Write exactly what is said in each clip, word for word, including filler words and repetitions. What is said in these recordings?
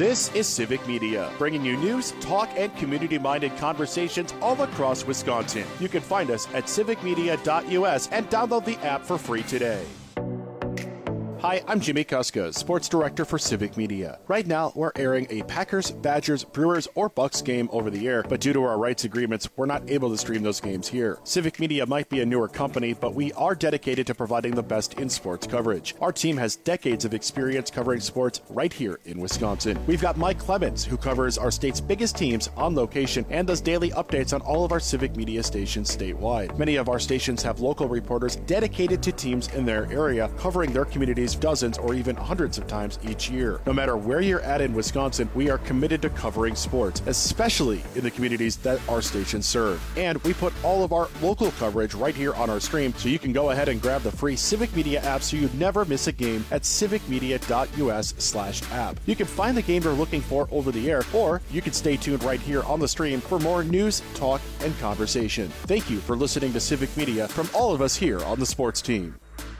This is Civic Media, bringing you news, talk, and community-minded conversations all across Wisconsin. You can find us at civic media dot U S and download the app for free today. Hi, I'm Jimmy Kuska, Sports Director for Civic Media. Right now, we're airing a Packers, Badgers, Brewers, or Bucks game over the air, but due to our rights agreements, we're not able to stream those games here. Civic Media might be a newer company, but we are dedicated to providing the best in sports coverage. Our team has decades of experience covering sports right here in Wisconsin. We've got Mike Clemens, who covers our state's biggest teams on location and does daily updates on all of our Civic Media stations statewide. Many of our stations have local reporters dedicated to teams in their area, covering their communities dozens or even hundreds of times each year. No matter where you're at in Wisconsin, we are committed to covering sports, especially in the communities that our stations serve. And we put all of our local coverage right here on our stream, so you can go ahead and grab the free Civic Media app so you never miss a game at civic media dot U S slash app. You can find the game you're looking for over the air, or you can stay tuned right here on the stream for more news, talk, and conversation. Thank you for listening to Civic Media from all of us here on the sports team.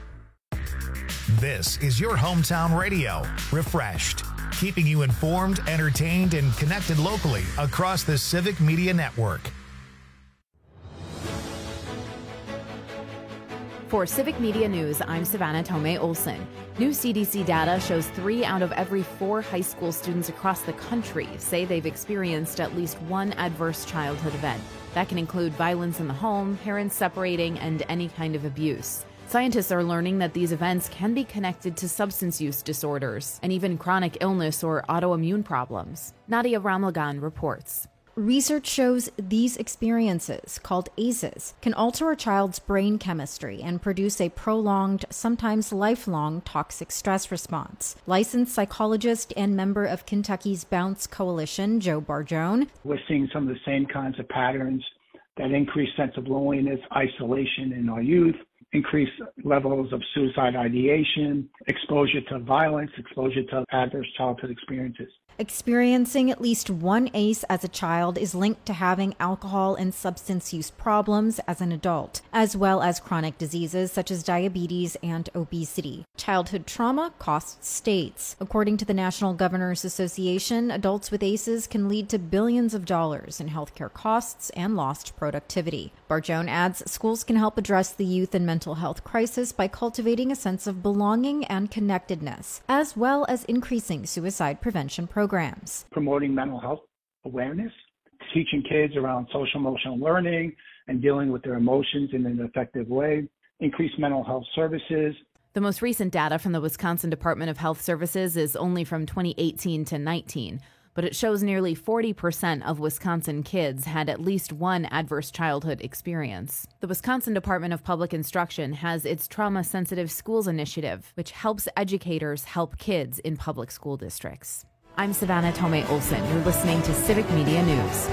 This is your hometown radio, Refreshed, keeping you informed, entertained, and connected locally across the Civic Media Network. For Civic Media News, I'm Savannah Tomei Olson. New C D C data shows three out of every four high school students across the country say they've experienced at least one adverse childhood event. That can include violence in the home, parents separating, and any kind of abuse. Scientists are learning that these events can be connected to substance use disorders and even chronic illness or autoimmune problems. Nadia Ramlagan reports. Research shows these experiences, called A C Es, can alter a child's brain chemistry and produce a prolonged, sometimes lifelong, toxic stress response. Licensed psychologist and member of Kentucky's Bounce Coalition, Joe Barjone. We're seeing some of the same kinds of patterns, that increased sense of loneliness, isolation in our youth, increased levels of suicide ideation, exposure to violence, exposure to adverse childhood experiences. Experiencing at least one A C E as a child is linked to having alcohol and substance use problems as an adult, as well as chronic diseases such as diabetes and obesity. Childhood trauma costs states. According to the National Governors Association, adults with A C Es can lead to billions of dollars in healthcare costs and lost productivity. Barjone adds schools can help address the youth and mental health crisis by cultivating a sense of belonging and connectedness, as well as increasing suicide prevention programs. Programs. Promoting mental health awareness, teaching kids around social emotional learning and dealing with their emotions in an effective way, increase mental health services. The most recent data from the Wisconsin Department of Health Services is only from twenty eighteen to nineteen, but it shows nearly forty percent of Wisconsin kids had at least one adverse childhood experience. The Wisconsin Department of Public Instruction has its Trauma Sensitive Schools Initiative, which helps educators help kids in public school districts. I'm Savannah Tomei Olson. You're listening to Civic Media News.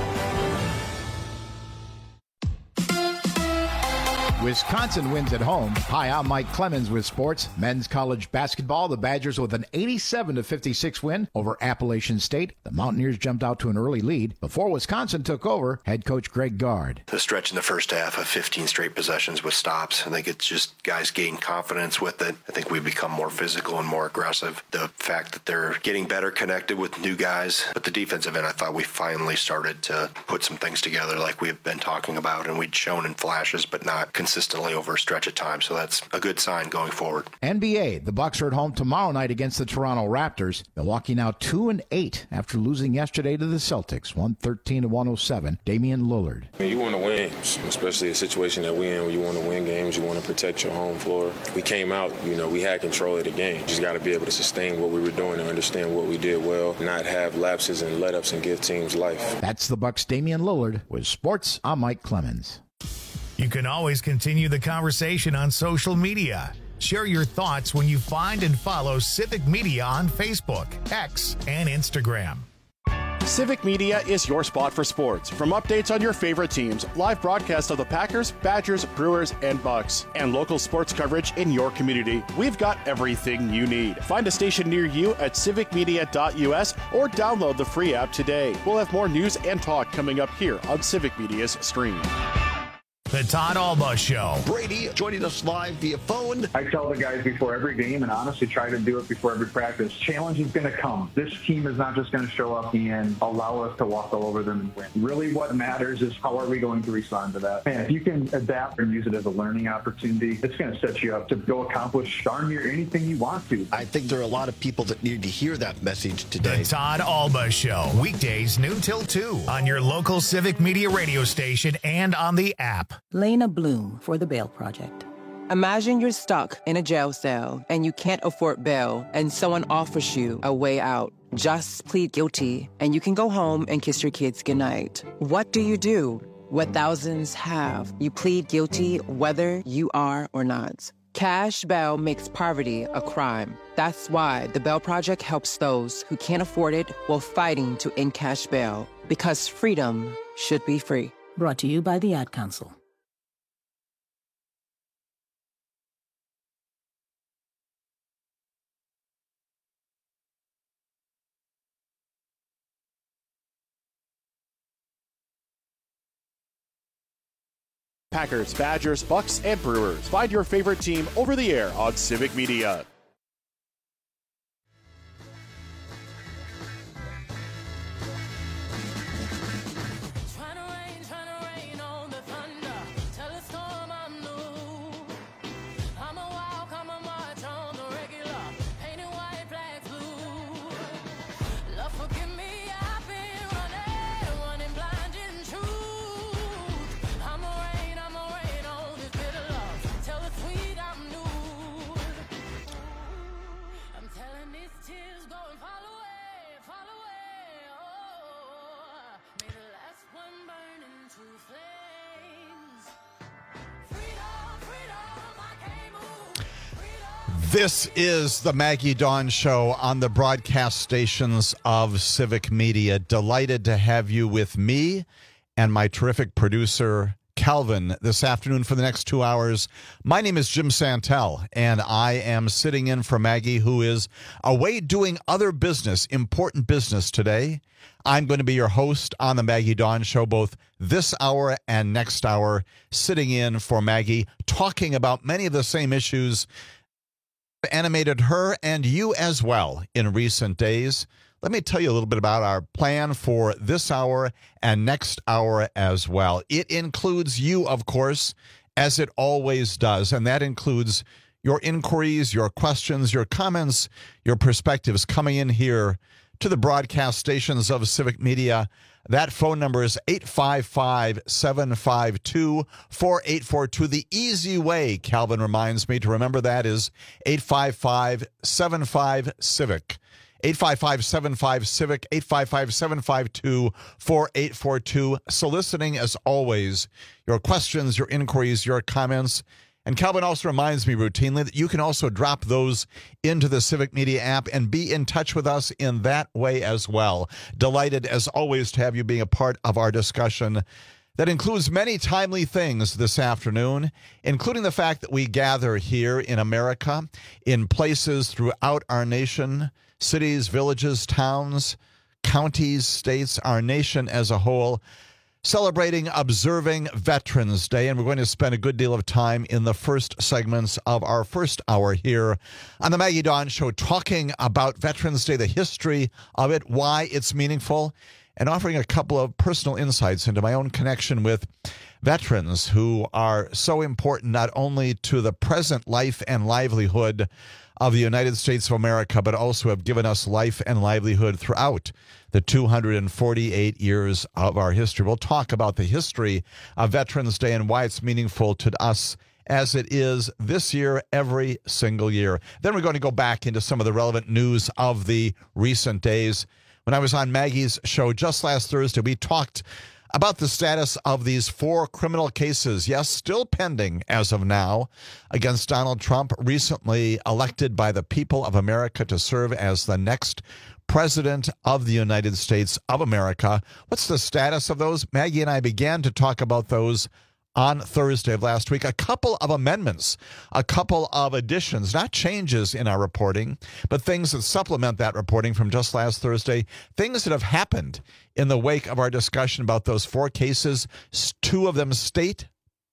Wisconsin wins at home. Hi, I'm Mike Clemens with sports. Men's college basketball, the Badgers with an eighty-seven to fifty-six win over Appalachian State. The Mountaineers jumped out to an early lead. Before Wisconsin took over, head coach Greg Gard. The stretch in the first half of fifteen straight possessions with stops. I think it's just guys gain confidence with it. I think we become more physical and more aggressive. The fact that they're getting better connected with new guys. But the defensive end, I thought we finally started to put some things together like we've been talking about, and we'd shown in flashes, but not consistently. consistently over a stretch of time, so that's a good sign going forward. N B A, the Bucks are at home tomorrow night against the Toronto Raptors. Milwaukee now two and eight after losing yesterday to the Celtics, one thirteen to one oh seven. Damian Lillard. I mean, you want to win, especially a situation that we're in where you want to win games, you want to protect your home floor. We came out, you know, we had control of the game. Just got to be able to sustain what we were doing and understand what we did well, not have lapses and let-ups and give teams life. That's the Bucks' Damian Lillard. With sports, I'm Mike Clemens. You can always continue the conversation on social media. Share your thoughts when you find and follow Civic Media on Facebook, X, and Instagram. Civic Media is your spot for sports. From updates on your favorite teams, live broadcasts of the Packers, Badgers, Brewers, and Bucks, and local sports coverage in your community, we've got everything you need. Find a station near you at civic media dot U S or download the free app today. We'll have more news and talk coming up here on Civic Media's stream. The Todd Alba Show. Brady joining us live via phone. I tell the guys before every game, and honestly try to do it before every practice, challenge is going to come. This team is not just going to show up and allow us to walk all over them and win. Really what matters is how are we going to respond to that. And if you can adapt and use it as a learning opportunity, it's going to set you up to go accomplish darn near anything you want to. I think there are a lot of people that need to hear that message today. The Todd Alba Show. Weekdays noon till two on your local Civic Media radio station and on the app. Lena Bloom for the Bail Project. Imagine you're stuck in a jail cell and you can't afford bail and someone offers you a way out. Just plead guilty and you can go home and kiss your kids goodnight. What do you do? What thousands have. You plead guilty whether you are or not. Cash bail makes poverty a crime. That's why the Bail Project helps those who can't afford it while fighting to end cash bail. Because freedom should be free. Brought to you by the Ad Council. Packers, Badgers, Bucks, and Brewers. Find your favorite team over the air on Civic Media. This is the Maggie Dawn Show on the broadcast stations of Civic Media. Delighted to have you with me and my terrific producer, Calvin, this afternoon for the next two hours. My name is Jim Santel, and I am sitting in for Maggie, who is away doing other business, important business today. I'm going to be your host on the Maggie Dawn Show, both this hour and next hour, sitting in for Maggie, talking about many of the same issues animated her and you as well in recent days. Let me tell you a little bit about our plan for this hour and next hour as well. It includes you, of course, as it always does, and that includes your inquiries, your questions, your comments, your perspectives coming in here to the broadcast stations of Civic Media. That phone number is eight five five, seven five two, four eight four two. The easy way, Calvin reminds me, to remember that is eight five five, seven five, CIVIC. eight five five, seven five, CIVIC, eight five five, seven five two, four eight four two. Soliciting, as always, your questions, your inquiries, your comments. And Calvin also reminds me routinely that you can also drop those into the Civic Media app and be in touch with us in that way as well. Delighted, as always, to have you being a part of our discussion that includes many timely things this afternoon, including the fact that we gather here in America, in places throughout our nation, cities, villages, towns, counties, states, our nation as a whole, celebrating, observing Veterans Day, and we're going to spend a good deal of time in the first segments of our first hour here on the Maggie Dawn Show talking about Veterans Day, the history of it, why it's meaningful, and offering a couple of personal insights into my own connection with veterans who are so important not only to the present life and livelihood of the United States of America, but also have given us life and livelihood throughout the two hundred forty-eight years of our history. We'll talk about the history of Veterans Day and why it's meaningful to us as it is this year, every single year. Then we're going to go back into some of the relevant news of the recent days. When I was on Maggie's show just last Thursday, we talked about the status of these four criminal cases, yes, still pending as of now, against Donald Trump, recently elected by the people of America to serve as the next president of the United States of America. What's the status of those? Maggie and I began to talk about those on Thursday of last week. A couple of amendments, a couple of additions, not changes in our reporting, but things that supplement that reporting from just last Thursday, things that have happened in the wake of our discussion about those four cases, two of them state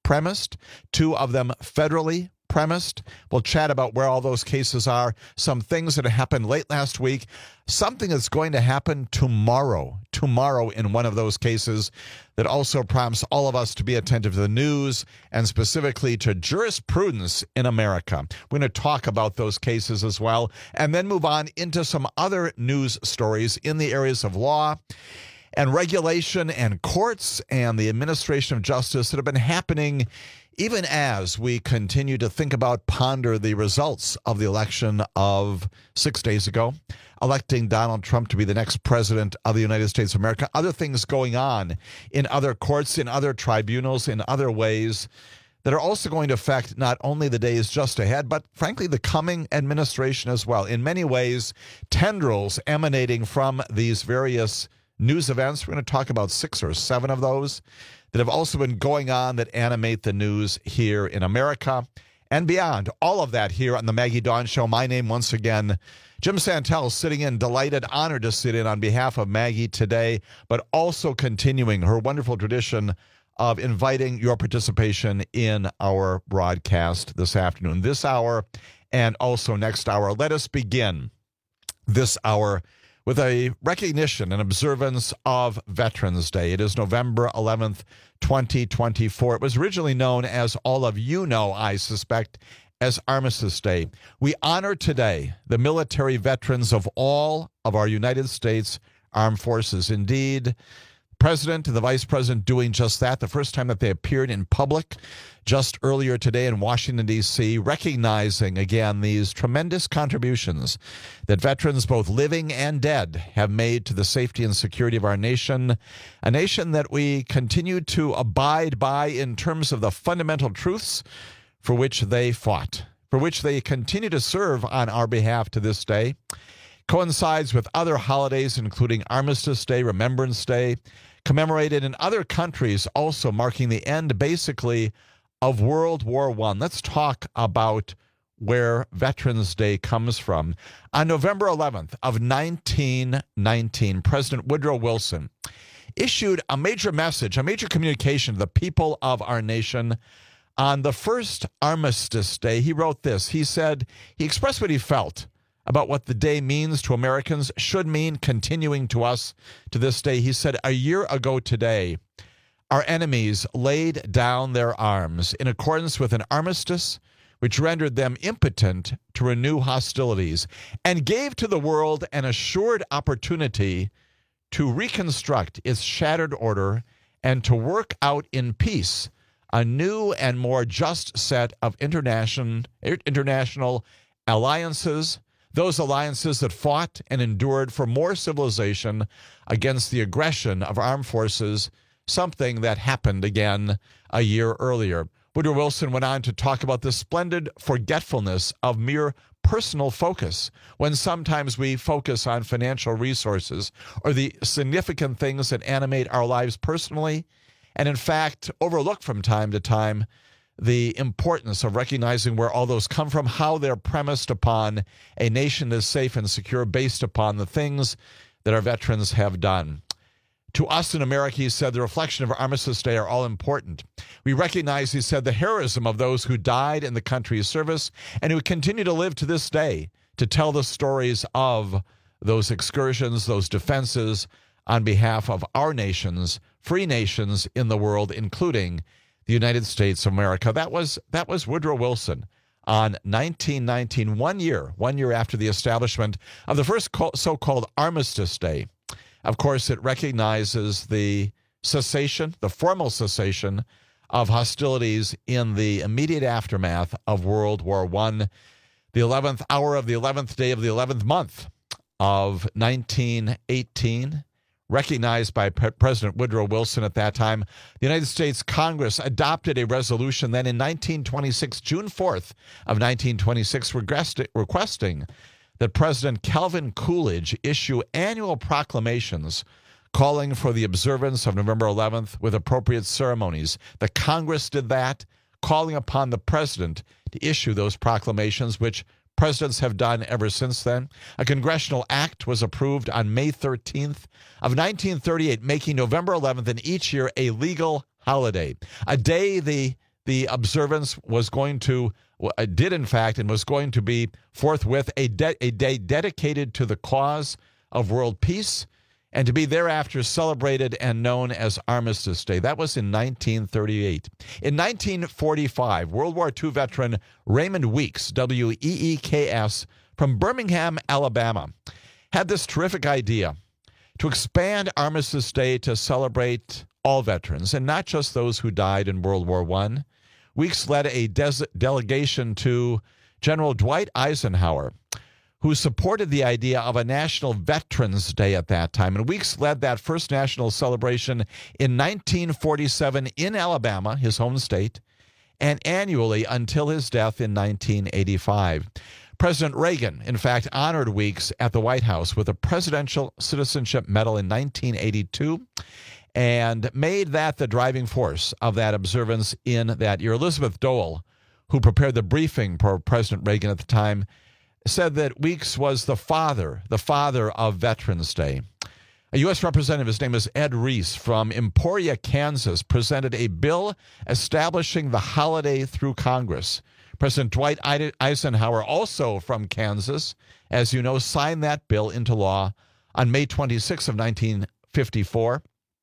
premised, two of them federally premised. We'll chat about where all those cases are, some things that happened late last week, something that's going to happen tomorrow, tomorrow in one of those cases that also prompts all of us to be attentive to the news and specifically to jurisprudence in America. We're going to talk about those cases as well and then move on into some other news stories in the areas of law and regulation and courts and the administration of justice that have been happening even as we continue to think about, ponder the results of the election of six days ago, electing Donald Trump to be the next president of the United States of America, other things going on in other courts, in other tribunals, in other ways that are also going to affect not only the days just ahead, but frankly, the coming administration as well. In many ways, tendrils emanating from these various news events. We're going to talk about six or seven of those that have also been going on that animate the news here in America and beyond. All of that here on the Maggie Dawn Show. My name, once again, Jim Santel, sitting in, delighted, honored to sit in on behalf of Maggie today, but also continuing her wonderful tradition of inviting your participation in our broadcast this afternoon, this hour, and also next hour. Let us begin this hour with a recognition and observance of Veterans Day. It is November eleventh, twenty twenty-four. It was originally known, as all of you know, I suspect, as Armistice Day. We honor today the military veterans of all of our United States Armed Forces. Indeed, the President and the Vice President doing just that, the first time that they appeared in public just earlier today in Washington, D C, recognizing again these tremendous contributions that veterans, both living and dead, have made to the safety and security of our nation, a nation that we continue to abide by in terms of the fundamental truths for which they fought, for which they continue to serve on our behalf to this day. Coincides with other holidays, including Armistice Day, Remembrance Day, commemorated in other countries, also marking the end, basically, of World War One. Let's talk about where Veterans Day comes from. On November eleventh of nineteen nineteen, President Woodrow Wilson issued a major message, a major communication to the people of our nation. On the first Armistice Day, he wrote this. He said, he expressed what he felt about what the day means to Americans, should mean continuing to us to this day. He said, a year ago today, our enemies laid down their arms in accordance with an armistice which rendered them impotent to renew hostilities and gave to the world an assured opportunity to reconstruct its shattered order and to work out in peace a new and more just set of international, international alliances, those alliances that fought and endured for more civilization against the aggression of armed forces, something that happened again a year earlier. Woodrow Wilson went on to talk about the splendid forgetfulness of mere personal focus, when sometimes we focus on financial resources or the significant things that animate our lives personally, and in fact overlook from time to time the importance of recognizing where all those come from, how they're premised upon a nation that is safe and secure based upon the things that our veterans have done. To us in America, he said, the reflection of Armistice Day are all important. We recognize, he said, the heroism of those who died in the country's service and who continue to live to this day to tell the stories of those excursions, those defenses on behalf of our nations, free nations in the world, including the United States of America. That was that was Woodrow Wilson on nineteen nineteen, one year, one year after the establishment of the first so-called Armistice Day. Of course, it recognizes the cessation, the formal cessation of hostilities in the immediate aftermath of World War One, the eleventh hour of the eleventh day of the eleventh month of nineteen eighteen. Recognized by Pre- President Woodrow Wilson at that time, the United States Congress adopted a resolution then in nineteen twenty-six, June fourth of nineteen twenty-six, request- requesting that President Calvin Coolidge issue annual proclamations calling for the observance of November eleventh with appropriate ceremonies. The Congress did that, calling upon the president to issue those proclamations, which presidents have done ever since then. A congressional act was approved on May thirteenth of nineteen thirty-eight, making November eleventh in each year a legal holiday, a day the the observance was going to, uh, did in fact, and was going to be forthwith a, de- a day dedicated to the cause of world peace and to be thereafter celebrated and known as Armistice Day. That was in nineteen thirty-eight. In nineteen forty-five, World War Two veteran Raymond Weeks, W E E K S, from Birmingham, Alabama, had this terrific idea to expand Armistice Day to celebrate all veterans, and not just those who died in World War One. Weeks led a des- delegation to General Dwight Eisenhower, who supported the idea of a National Veterans Day at that time. And Weeks led that first national celebration in nineteen forty-seven in Alabama, his home state, and annually until his death in nineteen eighty-five. President Reagan, in fact, honored Weeks at the White House with a Presidential Citizenship Medal in nineteen eighty-two and made that the driving force of that observance in that year. Elizabeth Dole, who prepared the briefing for President Reagan at the time, said that Weeks was the father, the father of Veterans Day. A U S representative, his name is Ed Reese from Emporia, Kansas, presented a bill establishing the holiday through Congress. President Dwight Eisenhower, also from Kansas, as you know, signed that bill into law on May twenty-sixth of nineteen fifty-four.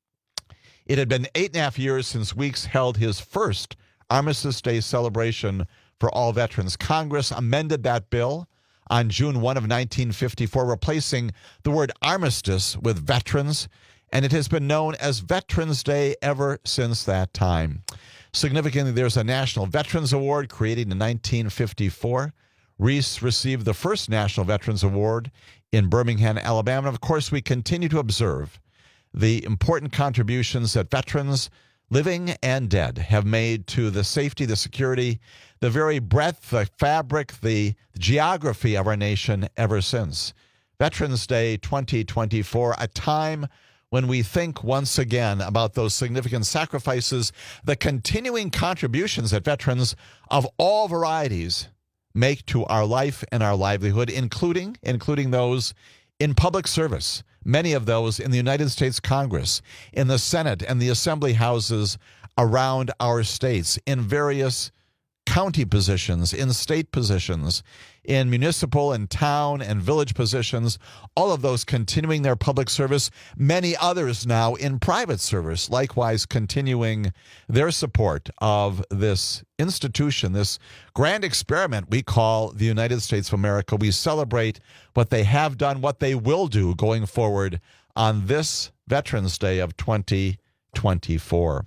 It had been eight and a half years since Weeks held his first Armistice Day celebration for all veterans. Congress amended that bill on June first of nineteen fifty-four, replacing the word armistice with veterans, and it has been known as Veterans Day ever since that time. Significantly, there's a National Veterans Award created in nineteen fifty-four. Reese received the first National Veterans Award in Birmingham, Alabama. And of course, we continue to observe the important contributions that veterans, living and dead, have made to the safety, the security, the very breadth, the fabric, the geography of our nation ever since. Veterans Day twenty twenty-four, a time when we think once again about those significant sacrifices, the continuing contributions that veterans of all varieties make to our life and our livelihood, including, including those in public service, many of those in the United States Congress, in the Senate and the Assembly houses around our states, in various county positions, in state positions, in municipal and town and village positions, all of those continuing their public service, many others now in private service, likewise continuing their support of this institution, this grand experiment we call the United States of America. We celebrate what they have done, what they will do going forward on this Veterans Day of twenty twenty-four.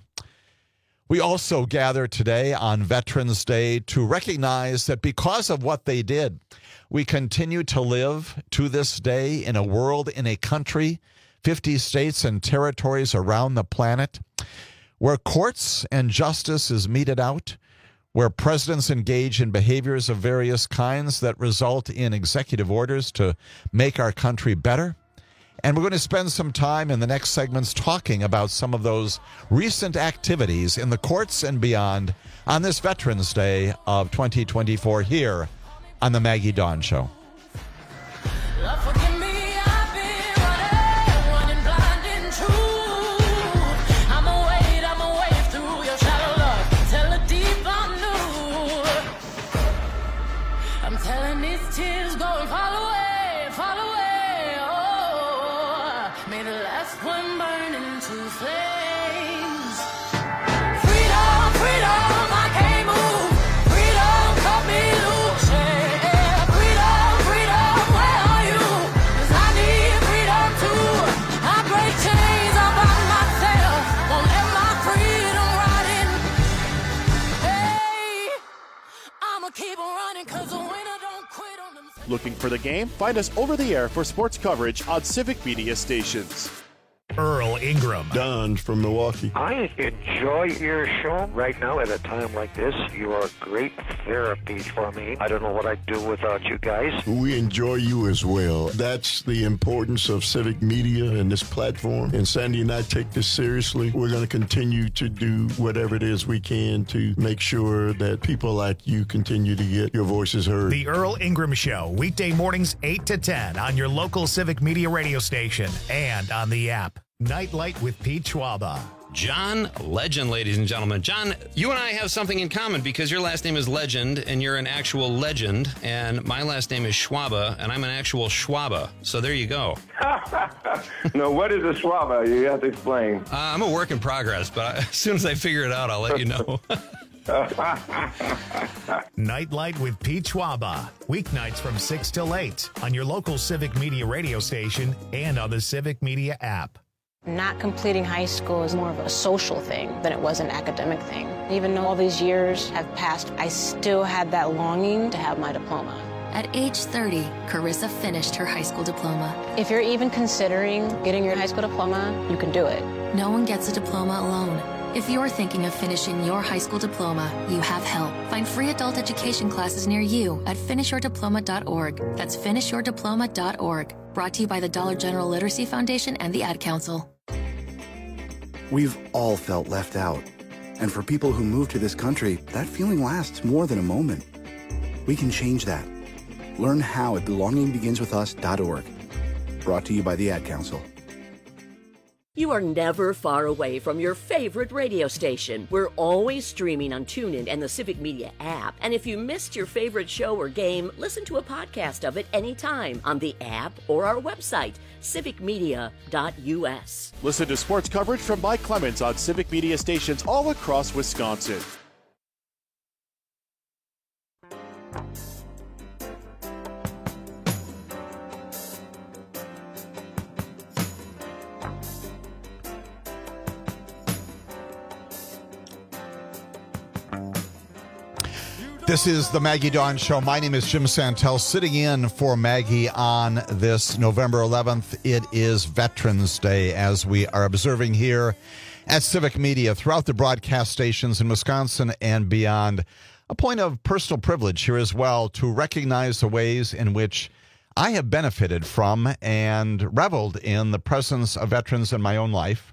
We also gather today on Veterans Day to recognize that because of what they did, we continue to live to this day in a world, in a country, fifty states and territories around the planet, where courts and justice is meted out, where presidents engage in behaviors of various kinds that result in executive orders to make our country better. And we're going to spend some time in the next segments talking about some of those recent activities in the courts and beyond on this Veterans Day of twenty twenty-four here on the Maggie Dawn Show. Looking for the game? Find us over the air for sports coverage on Civic Media stations. Earl Ingram. Don from Milwaukee. I enjoy your show right now at a time like this. You are great therapy for me. I don't know what I'd do without you guys. We enjoy you as well. That's the importance of Civic Media and this platform. And Sandy and I take this seriously. We're going to continue to do whatever it is we can to make sure that people like you continue to get your voices heard. The Earl Ingram Show, weekday mornings eight to ten on your local Civic Media radio station and on the app. Nightlight with Pete Schwaba. John Legend, ladies and gentlemen. John, you and I have something in common because your last name is Legend and you're an actual legend, and my last name is Schwaba and I'm an actual Schwaba. So there you go. No, what is a Schwaba? You have to explain. Uh, I'm a work in progress, but I, as soon as I figure it out, I'll let you know. Nightlight with Pete Schwaba. Weeknights from six till eight on your local Civic Media radio station and on the Civic Media app. Not completing high school is more of a social thing than it was an academic thing. Even though all these years have passed, I still had that longing to have my diploma. At age thirty, Carissa finished her high school diploma. If you're even considering getting your high school diploma, you can do it. No one gets a diploma alone. If you're thinking of finishing your high school diploma, you have help. Find free adult education classes near you at finish your diploma dot org. That's finish your diploma dot org. Brought to you by the Dollar General Literacy Foundation and the Ad Council. We've all felt left out. And for people who move to this country, that feeling lasts more than a moment. We can change that. Learn how at belonging begins with us dot org. Brought to you by the Ad Council. You are never far away from your favorite radio station. We're always streaming on TuneIn and the Civic Media app. And if you missed your favorite show or game, listen to a podcast of it anytime on the app or our website, civic media dot u s. Listen to sports coverage from Mike Clemens on Civic Media stations all across Wisconsin. This is the Maggie Dawn Show. My name is Jim Santel, sitting in for Maggie on this November eleventh. It is Veterans Day, as we are observing here at Civic Media throughout the broadcast stations in Wisconsin and beyond. A point of personal privilege here as well to recognize the ways in which I have benefited from and reveled in the presence of veterans in my own life.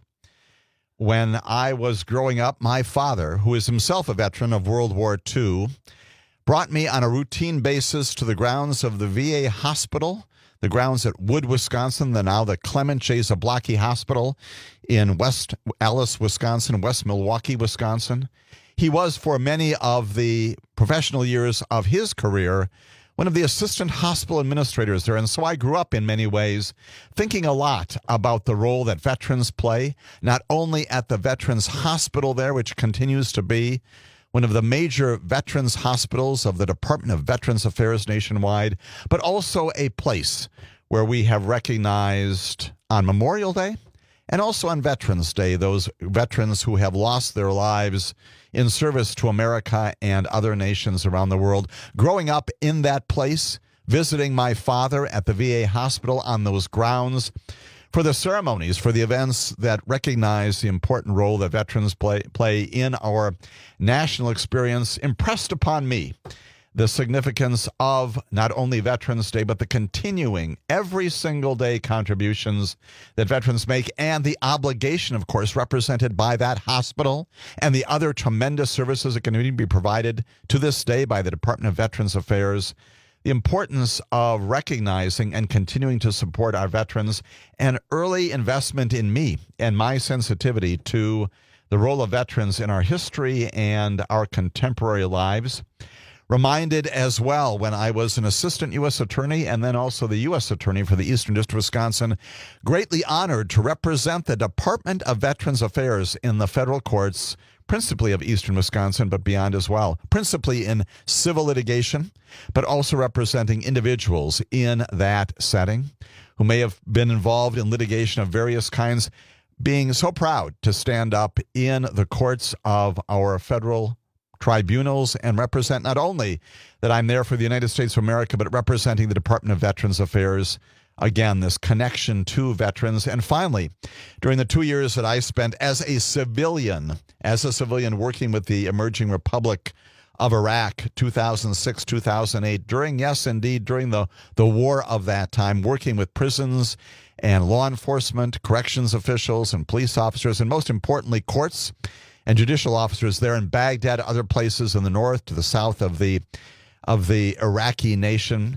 When I was growing up, my father, who is himself a veteran of World War Two, brought me on a routine basis to the grounds of the V A hospital, the grounds at Wood, Wisconsin, the now the Clement J. Zablocki Hospital in West Allis, Wisconsin, West Milwaukee, Wisconsin. He was, for many of the professional years of his career, one of the assistant hospital administrators there. And so I grew up in many ways thinking a lot about the role that veterans play, not only at the Veterans Hospital there, which continues to be one of the major veterans hospitals of the Department of Veterans Affairs nationwide, but also a place where we have recognized on Memorial Day and also on Veterans Day those veterans who have lost their lives in service to America and other nations around the world. Growing up in that place, visiting my father at the V A hospital on those grounds, for the ceremonies, for the events that recognize the important role that veterans play, play in our national experience, impressed upon me the significance of not only Veterans Day, but the continuing every single day contributions that veterans make, and the obligation, of course, represented by that hospital and the other tremendous services that can be provided to this day by the Department of Veterans Affairs. The importance of recognizing and continuing to support our veterans, and early investment in me and my sensitivity to the role of veterans in our history and our contemporary lives. Reminded as well when I was an assistant U S attorney and then also the U S attorney for the Eastern District of Wisconsin, greatly honored to represent the Department of Veterans Affairs in the federal courts, principally of Eastern Wisconsin, but beyond as well, principally in civil litigation, but also representing individuals in that setting who may have been involved in litigation of various kinds, being so proud to stand up in the courts of our federal tribunals and represent not only that I'm there for the United States of America, but representing the Department of Veterans Affairs. Again, this connection to veterans. And finally, during the two years that I spent as a civilian, as a civilian working with the emerging Republic of Iraq, two thousand six, two thousand eight, during, yes, indeed, during the, the war of that time, working with prisons and law enforcement, corrections officials and police officers, and most importantly, courts and judicial officers there in Baghdad, other places in the north to the south of the of the Iraqi nation.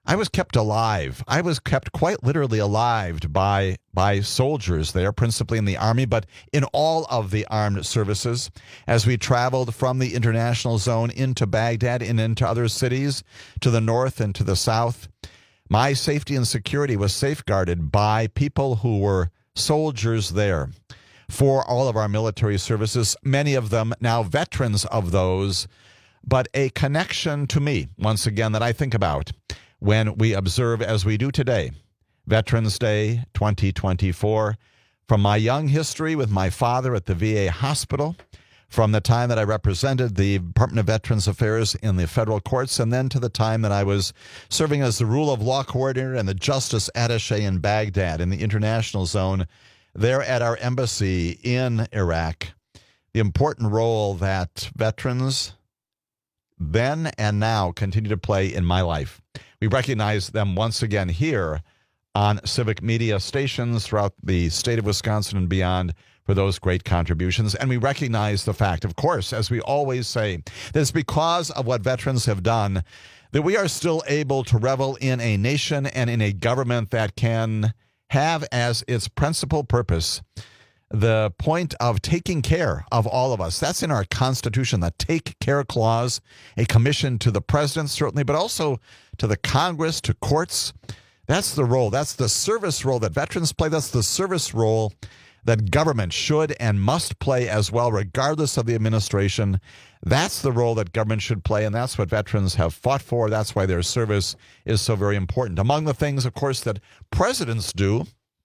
I was kept alive. I was kept quite literally alive by by soldiers there, principally in the Army, but in all of the armed services, as we traveled from the international zone into Baghdad and into other cities to the north and to the south. My safety and security was safeguarded by people who were soldiers there for all of our military services, many of them now veterans of those, but a connection to me, once again, that I think about when we observe, as we do today, Veterans Day twenty twenty-four, from my young history with my father at the V A hospital, from the time that I represented the Department of Veterans Affairs in the federal courts, and then to the time that I was serving as the rule of law coordinator and the justice attaché in Baghdad in the international zone, there at our embassy in Iraq, the important role that veterans then and now continue to play in my life. We recognize them once again here on civic media stations throughout the state of Wisconsin and beyond for those great contributions. And we recognize the fact, of course, as we always say, that it's because of what veterans have done that we are still able to revel in a nation and in a government that can have as its principal purpose the point of taking care of all of us. That's in our Constitution, the Take Care Clause, a commission to the president, certainly, but also to the Congress, to courts. That's the role. That's the service role that veterans play. That's the service role that government should and must play as well, regardless of the administration. That's the role that government should play, and that's what veterans have fought for. That's why their service is so very important. Among the things, of course, that presidents do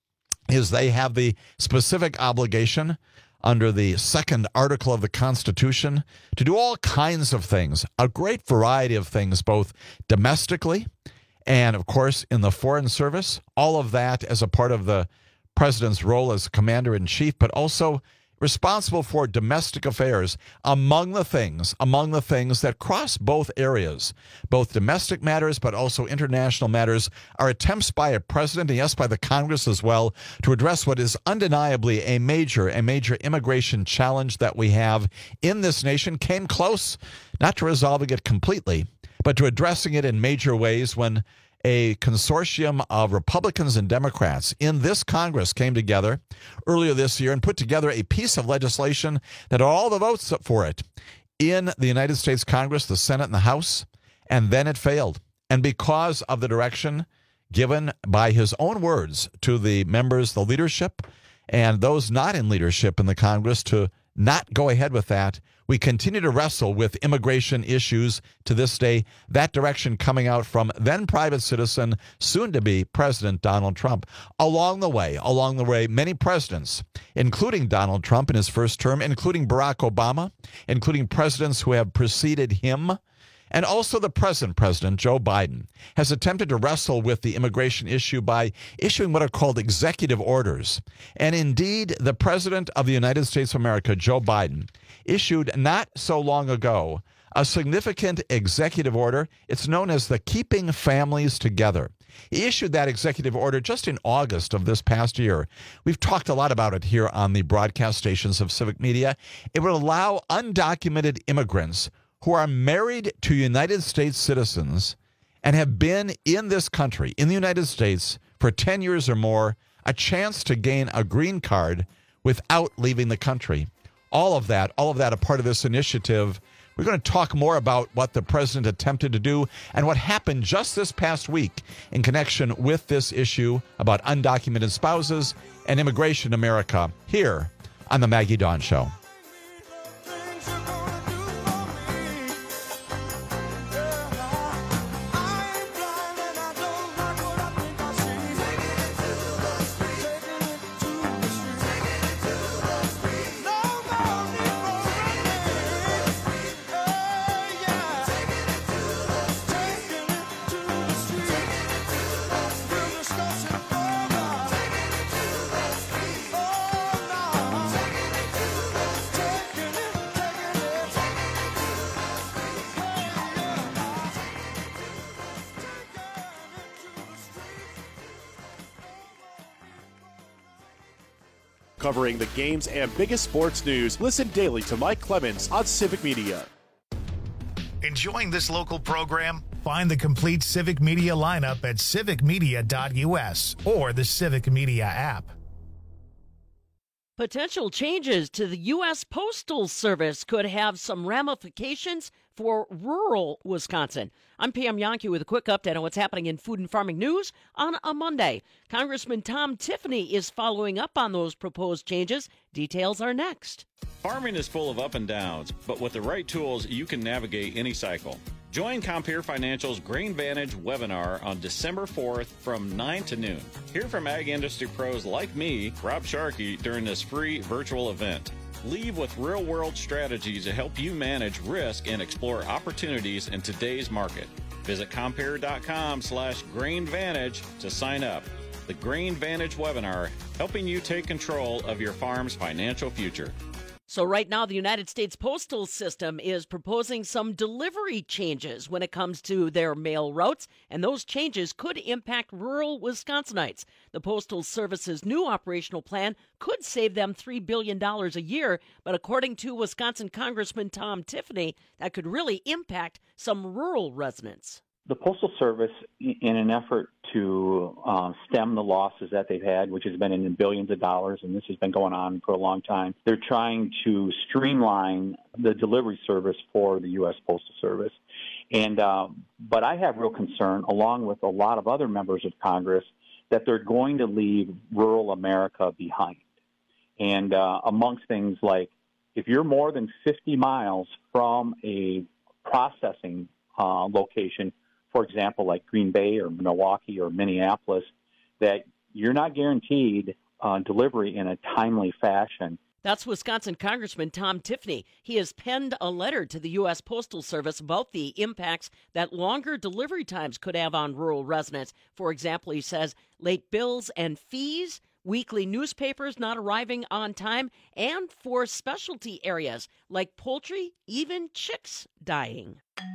is they have the specific obligation under the second article of the Constitution to do all kinds of things, a great variety of things, both domestically and, of course, in the foreign service, all of that as a part of the president's role as commander-in-chief, but also responsible for domestic affairs. Among the things, among the things that cross both areas, both domestic matters but also international matters, are attempts by a president, and yes, by the Congress as well, to address what is undeniably a major, a major immigration challenge that we have in this nation. Came close, not to resolving it completely, but to addressing it in major ways when a consortium of Republicans and Democrats in this Congress came together earlier this year and put together a piece of legislation that had all the votes for it in the United States Congress, the Senate, and the House, and then it failed. And because of the direction given by his own words to the members, the leadership, and those not in leadership in the Congress to not go ahead with that, we continue to wrestle with immigration issues to this day, that direction coming out from then private citizen, soon-to-be President Donald Trump. Along the way, along the way, many presidents, including Donald Trump in his first term, including Barack Obama, including presidents who have preceded him, and also the present president, Joe Biden, has attempted to wrestle with the immigration issue by issuing what are called executive orders. And indeed, the president of the United States of America, Joe Biden, issued not so long ago a significant executive order. It's known as the Keeping Families Together. He issued that executive order just in August of this past year. We've talked a lot about it here on the broadcast stations of Civic Media. It would allow undocumented immigrants who are married to United States citizens and have been in this country, in the United States, for ten years or more, a chance to gain a green card without leaving the country. All of that, all of that a part of this initiative. We're going to talk more about what the president attempted to do and what happened just this past week in connection with this issue about undocumented spouses and immigration in America here on the Maggie Dawn Show. Covering the games and biggest sports news, listen daily to Mike Clemens on Civic Media. Enjoying this local program? Find the complete Civic Media lineup at civic media dot u s or the Civic Media app. Potential changes to the U S Postal Service could have some ramifications for rural Wisconsin. I'm Pam Yonke with a quick update on what's happening in food and farming news on a Monday. Congressman Tom Tiffany is following up on those proposed changes. Details are next. Farming is full of up and downs, but with the right tools, you can navigate any cycle. Join Compeer Financial's Grain Vantage webinar on December fourth from nine to noon. Hear from ag industry pros like me, Rob Sharkey, during this free virtual event. Leave with real-world strategies to help you manage risk and explore opportunities in today's market. Visit compeer.com slash grainvantage to sign up. The Grain Vantage webinar, helping you take control of your farm's financial future. So right now, the United States Postal System is proposing some delivery changes when it comes to their mail routes, and those changes could impact rural Wisconsinites. The Postal Service's new operational plan could save them three billion dollars a year, but according to Wisconsin Congressman Tom Tiffany, that could really impact some rural residents. The Postal Service, in an effort to uh, stem the losses that they've had, which has been in billions of dollars, and this has been going on for a long time, they're trying to streamline the delivery service for the U S Postal Service. And uh, but I have real concern, along with a lot of other members of Congress, that they're going to leave rural America behind. And uh, amongst things like, if you're more than fifty miles from a processing uh, location, for example, like Green Bay or Milwaukee or Minneapolis, that you're not guaranteed uh, delivery in a timely fashion. That's Wisconsin Congressman Tom Tiffany. He has penned a letter to the U S Postal Service about the impacts that longer delivery times could have on rural residents. For example, he says late bills and fees, weekly newspapers not arriving on time, and for specialty areas like poultry, even chicks dying.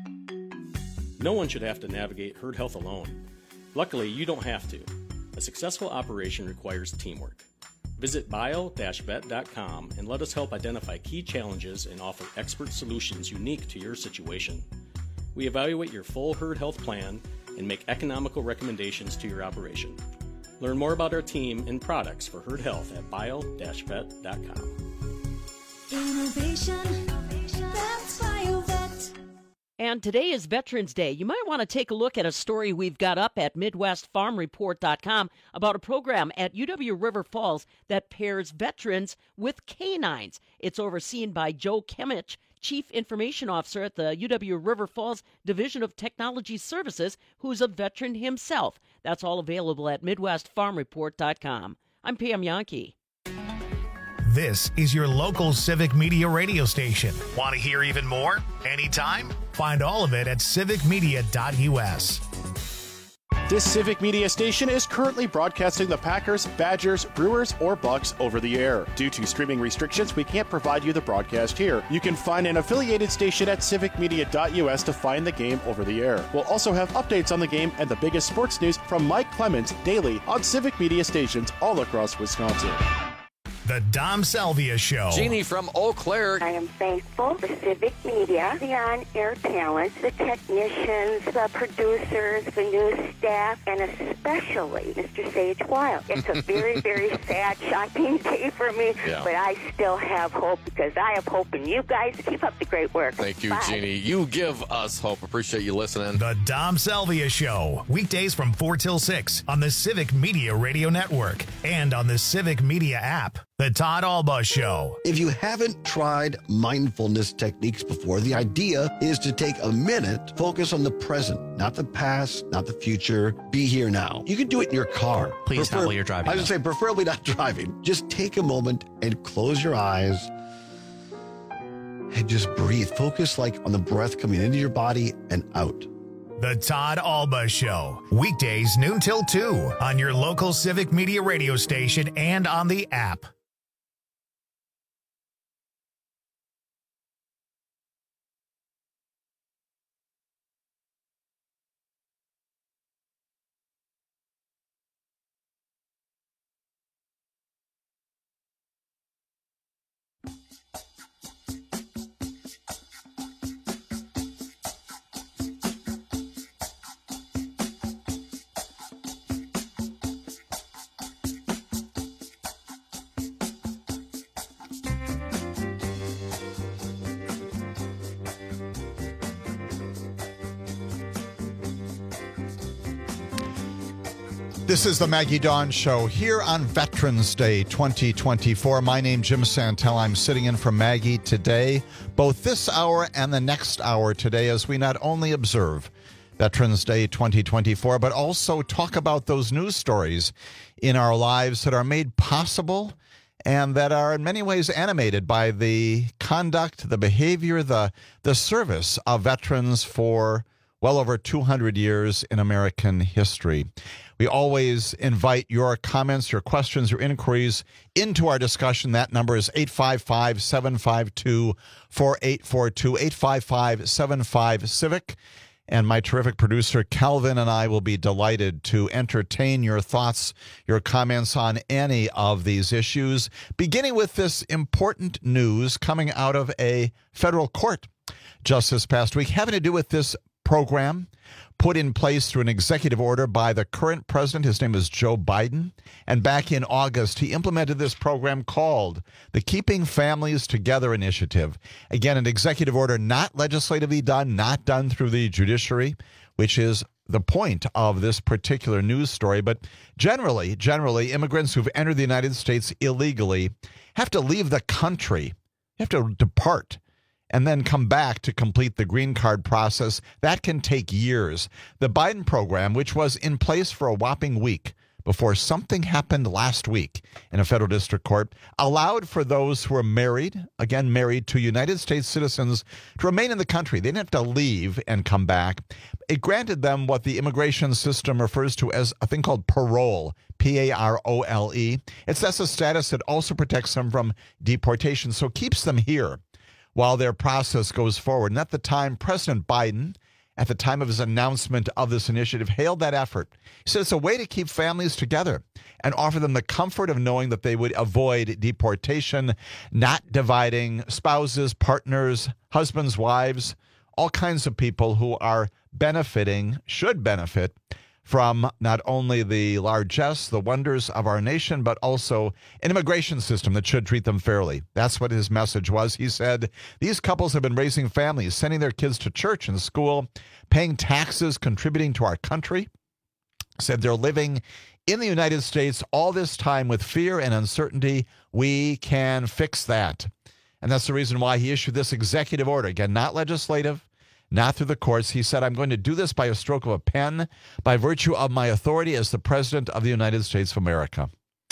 No one should have to navigate herd health alone. Luckily, you don't have to. A successful operation requires teamwork. Visit bio dash vet dot com and let us help identify key challenges and offer expert solutions unique to your situation. We evaluate your full herd health plan and make economical recommendations to your operation. Learn more about our team and products for herd health at bio dash vet dot com. Innovation, that's BioVet. And today is Veterans Day. You might want to take a look at a story we've got up at midwest farm report dot com about a program at U W River Falls that pairs veterans with canines. It's overseen by Joe Kimmich, Chief Information Officer at the U W River Falls Division of Technology Services, who's a veteran himself. That's all available at midwest farm report dot com. I'm Pam Yonke. This is your local Civic Media radio station. Want to hear even more? Anytime? Find all of it at civic media dot u s. This Civic Media station is currently broadcasting the Packers, Badgers, Brewers, or Bucks over the air. Due to streaming restrictions, we can't provide you the broadcast here. You can find an affiliated station at civic media dot u s to find the game over the air. We'll also have updates on the game and the biggest sports news from Mike Clemens daily on Civic Media stations all across Wisconsin. The Dom Salvia Show. Jeannie from Eau Claire. I am thankful for Civic Media, the on-air talent, the technicians, the producers, the news staff, and especially Mister Sage Wild. It's a very, very sad, shocking day for me, yeah. But I still have hope because I have hope in you guys. Keep up the great work. Thank you, Bye. Jeannie. You give us hope. Appreciate you listening. The Dom Salvia Show. Weekdays from four till six on the Civic Media Radio Network and on the Civic Media app. The Todd Alba Show. If you haven't tried mindfulness techniques before, the idea is to take a minute, focus on the present, not the past, not the future. Be here now. You can do it in your car. Please Prefer- not while you're driving. I was going to say, preferably not driving. Just take a moment and close your eyes and just breathe. Focus like on the breath coming into your body and out. The Todd Alba Show. Weekdays noon till two on your local Civic Media radio station and on the app. This is the Maggie Dawn Show here on Veterans Day twenty twenty-four. My name's Jim Santel. I'm sitting in for Maggie today, both this hour and the next hour today, as we not only observe Veterans Day twenty twenty-four, but also talk about those news stories in our lives that are made possible and that are in many ways animated by the conduct, the behavior, the, the service of veterans for well over two hundred years in American history. We always invite your comments, your questions, your inquiries into our discussion. That number is eight five five, seven five two, four eight four two, eight five five, seven five, CIVIC. And my terrific producer, Calvin, and I will be delighted to entertain your thoughts, your comments on any of these issues, beginning with this important news coming out of a federal court just this past week, having to do with this program put in place through an executive order by the current president. His name is Joe Biden. And back in August, he implemented this program called the Keeping Families Together Initiative. Again, an executive order not legislatively done, not done through the judiciary, which is the point of this particular news story. But generally, generally, immigrants who've entered the United States illegally have to leave the country, have to depart, and then come back to complete the green card process. That can take years. The Biden program, which was in place for a whopping week before something happened last week in a federal district court, allowed for those who were married, again married to United States citizens, to remain in the country. They didn't have to leave and come back. It granted them what the immigration system refers to as a thing called parole, P A R O L E. It's that's a status that also protects them from deportation, so keeps them here while their process goes forward. And at the time, President Biden, at the time of his announcement of this initiative, hailed that effort. He said it's a way to keep families together and offer them the comfort of knowing that they would avoid deportation, not dividing spouses, partners, husbands, wives, all kinds of people who are benefiting, should benefit from not only the largesse, the wonders of our nation, but also an immigration system that should treat them fairly. That's what his message was. He said, these couples have been raising families, sending their kids to church and school, paying taxes, contributing to our country. Said they're living in the United States all this time with fear and uncertainty. We can fix that. And that's the reason why he issued this executive order. Again, not legislative, not through the courts. He said, I'm going to do this by a stroke of a pen, by virtue of my authority as the President of the United States of America.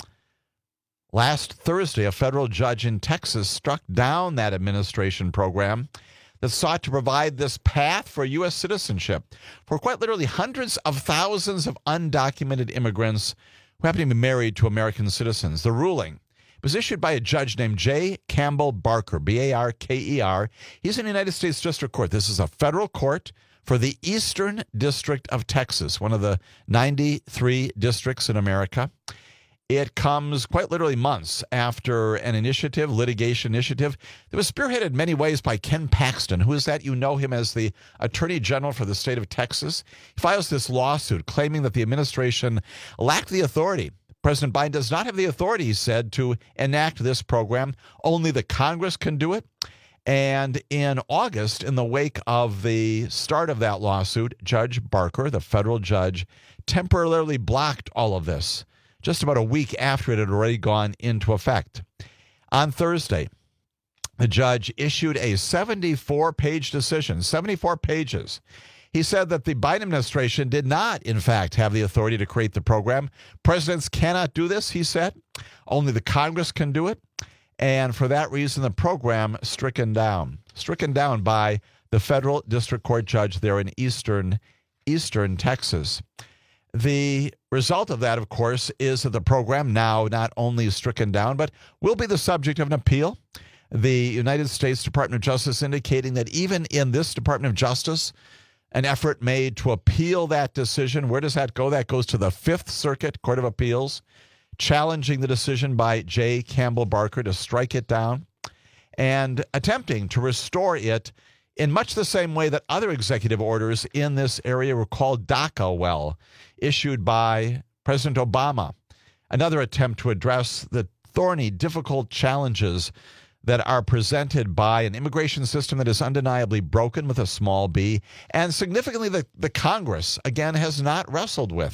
Last Thursday, a federal judge in Texas struck down that administration program that sought to provide this path for U S citizenship for quite literally hundreds of thousands of undocumented immigrants who happen to be married to American citizens. The ruling was issued by a judge named J. Campbell Barker, B A R K E R. He's in the United States District Court. This is a federal court for the Eastern District of Texas, one of the ninety-three districts in America. It comes quite literally months after an initiative, litigation initiative, that was spearheaded in many ways by Ken Paxton. Who is that? You know him as the Attorney General for the state of Texas. He files this lawsuit claiming that the administration lacked the authority. President Biden does not have the authority, he said, to enact this program. Only the Congress can do it. And in August, in the wake of the start of that lawsuit, Judge Barker, the federal judge, temporarily blocked all of this, just about a week after it had already gone into effect. On Thursday, the judge issued a seventy-four page decision, seventy-four pages. He said that the Biden administration did not, in fact, have the authority to create the program. Presidents cannot do this, he said. Only the Congress can do it. And for that reason, the program stricken down, stricken down by the federal district court judge there in eastern, eastern Texas. The result of that, of course, is that the program now not only is stricken down, but will be the subject of an appeal. The United States Department of Justice indicating that even in this Department of Justice, an effort made to appeal that decision. Where does that go? That goes to the Fifth Circuit Court of Appeals, challenging the decision by J. Campbell Barker to strike it down and attempting to restore it in much the same way that other executive orders in this area were called DACA well, issued by President Obama. Another attempt to address the thorny, difficult challenges that are presented by an immigration system that is undeniably broken with a small b, and significantly the, the Congress, again, has not wrestled with.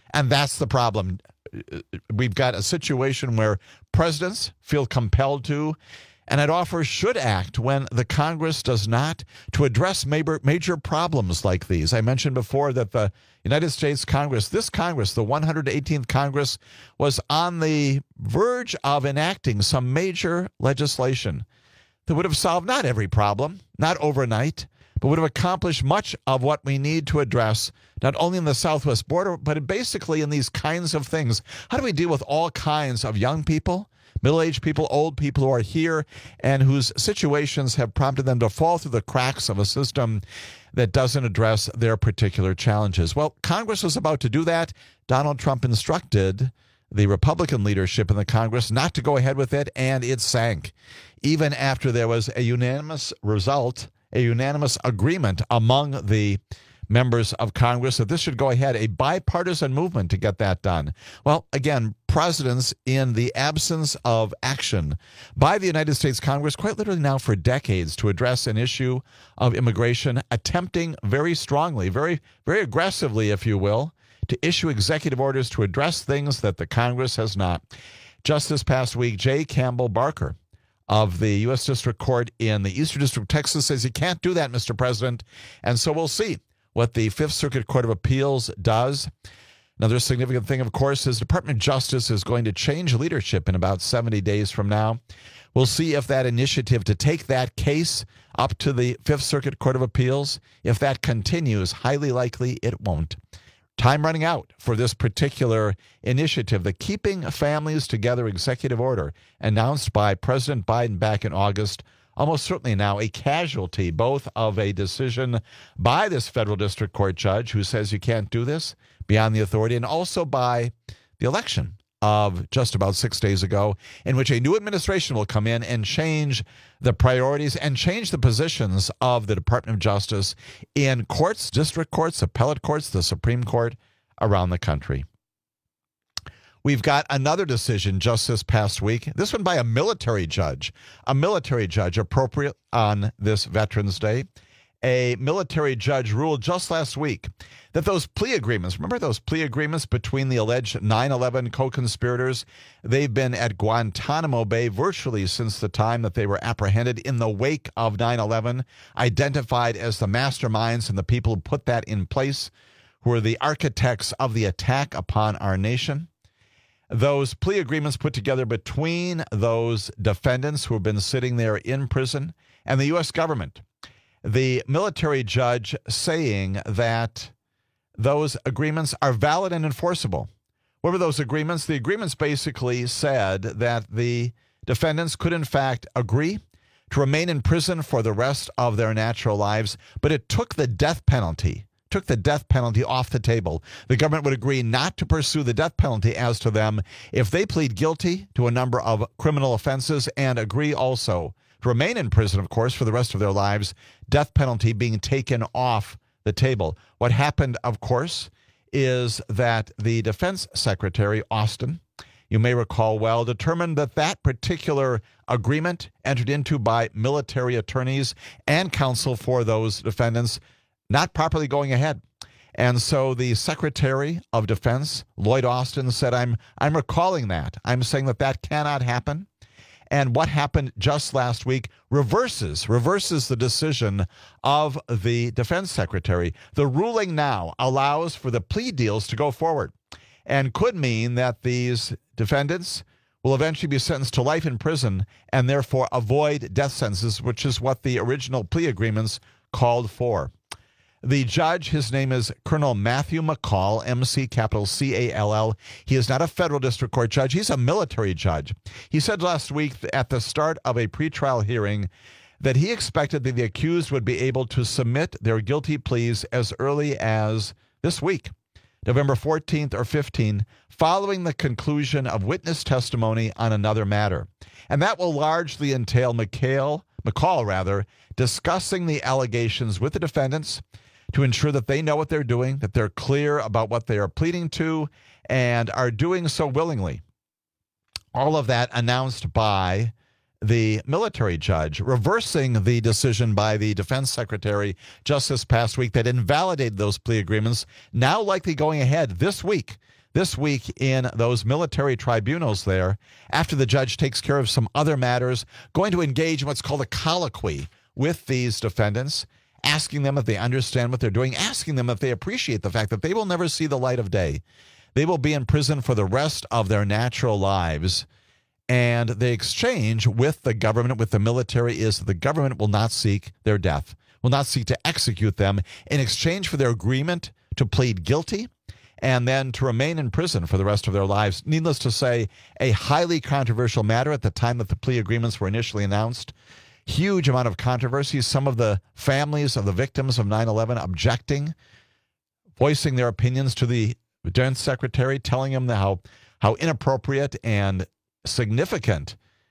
And that's the problem. We've got a situation where presidents feel compelled to, and I'd offer should act when the Congress does not, to address major, major problems like these. I mentioned before that the United States Congress, this Congress, the one hundred eighteenth Congress, was on the verge of enacting some major legislation that would have solved not every problem, not overnight, but would have accomplished much of what we need to address, not only in the southwest border, but basically in these kinds of things. How do we deal with all kinds of young people, middle-aged people, old people who are here and whose situations have prompted them to fall through the cracks of a system that doesn't address their particular challenges? Well, Congress was about to do that. Donald Trump instructed the Republican leadership in the Congress not to go ahead with it, and it sank. Even after there was a unanimous result, a unanimous agreement among the members of Congress that this should go ahead, a bipartisan movement to get that done. Well, again, presidents, in the absence of action by the United States Congress, quite literally now for decades, to address an issue of immigration, attempting very strongly, very, very aggressively, if you will, to issue executive orders to address things that the Congress has not. Just this past week, Jay Campbell Barker of the U S District Court in the Eastern District of Texas says you can't do that, Mister President. And so we'll see what the Fifth Circuit Court of Appeals does. Another significant thing, of course, is Department of Justice is going to change leadership in about seventy days from now. We'll see if that initiative to take that case up to the Fifth Circuit Court of Appeals, if that continues, highly likely it won't. Time running out for this particular initiative, the Keeping Families Together executive order announced by President Biden back in August, almost certainly now a casualty both of a decision by this federal district court judge who says you can't do this beyond the authority, and also by the election of just about six days ago, in which a new administration will come in and change the priorities and change the positions of the Department of Justice in courts, district courts, appellate courts, the Supreme Court around the country. We've got another decision just this past week, this one by a military judge, a military judge appropriate on this Veterans Day. A military judge ruled just last week that those plea agreements, remember those plea agreements between the alleged nine eleven co-conspirators? They've been at Guantanamo Bay virtually since the time that they were apprehended in the wake of nine eleven, identified as the masterminds and the people who put that in place, who were the architects of the attack upon our nation. Those plea agreements put together between those defendants who have been sitting there in prison and the U S government. The military judge saying that those agreements are valid and enforceable. What were those agreements? The agreements basically said that the defendants could, in fact, agree to remain in prison for the rest of their natural lives, but it took the death penalty, took the death penalty off the table. The government would agree not to pursue the death penalty as to them if they plead guilty to a number of criminal offenses and agree also to remain in prison, of course, for the rest of their lives, death penalty being taken off the table. What happened, of course, is that the Defense Secretary, Austin, you may recall well, determined that that particular agreement entered into by military attorneys and counsel for those defendants not properly going ahead. And so the Secretary of Defense, Lloyd Austin, said, I'm I'm recalling that. I'm saying that that cannot happen. And what happened just last week reverses, reverses the decision of the Defense Secretary. The ruling now allows for the plea deals to go forward and could mean that these defendants will eventually be sentenced to life in prison and therefore avoid death sentences, which is what the original plea agreements called for. The judge, his name is Colonel Matthew McCall, M C capital C A L L. He is not a federal district court judge. He's a military judge. He said last week at the start of a pretrial hearing that he expected that the accused would be able to submit their guilty pleas as early as this week, November fourteenth or fifteenth, following the conclusion of witness testimony on another matter. And that will largely entail McCall, McCall rather, discussing the allegations with the defendants to ensure that they know what they're doing, that they're clear about what they are pleading to, and are doing so willingly. All of that announced by the military judge, reversing the decision by the Defense Secretary just this past week that invalidated those plea agreements, now likely going ahead this week. this week in those military tribunals there, after the judge takes care of some other matters, going to engage in what's called a colloquy with these defendants, asking them if they understand what they're doing, asking them if they appreciate the fact that they will never see the light of day. They will be in prison for the rest of their natural lives. And the exchange with the government, with the military, is that the government will not seek their death, will not seek to execute them in exchange for their agreement to plead guilty and then to remain in prison for the rest of their lives. Needless to say, a highly controversial matter at the time that the plea agreements were initially announced. Huge amount of controversy. Some of the families of the victims of nine eleven objecting, voicing their opinions to the defense secretary, telling him how, how inappropriate and significant